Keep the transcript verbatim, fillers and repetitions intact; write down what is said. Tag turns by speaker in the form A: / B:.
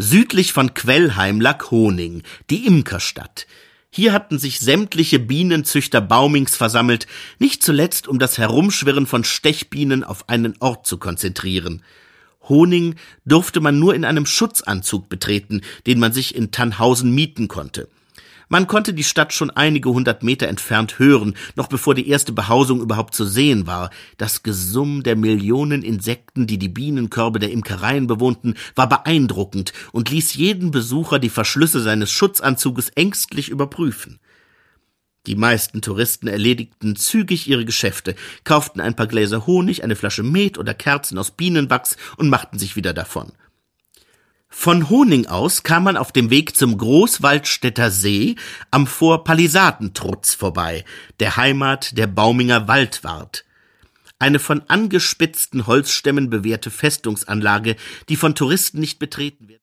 A: Südlich von Quellheim lag Honing, die Imkerstadt. Hier hatten sich sämtliche Bienenzüchter Baumings versammelt, nicht zuletzt um das Herumschwirren von Stechbienen auf einen Ort zu konzentrieren. Honing durfte man nur in einem Schutzanzug betreten, den man sich in Tannhausen mieten konnte. Man konnte die Stadt schon einige hundert Meter entfernt hören, noch bevor die erste Behausung überhaupt zu sehen war. Das Gesumm der Millionen Insekten, die die Bienenkörbe der Imkereien bewohnten, war beeindruckend und ließ jeden Besucher die Verschlüsse seines Schutzanzuges ängstlich überprüfen. Die meisten Touristen erledigten zügig ihre Geschäfte, kauften ein paar Gläser Honig, eine Flasche Met oder Kerzen aus Bienenwachs und machten sich wieder davon. Von Honing aus kam man auf dem Weg zum Großwaldstätter See am Fort Palisadentrutz vorbei, der Heimat der Bauminger Waldwart. Eine von angespitzten Holzstämmen bewehrte Festungsanlage, die von Touristen nicht betreten wird.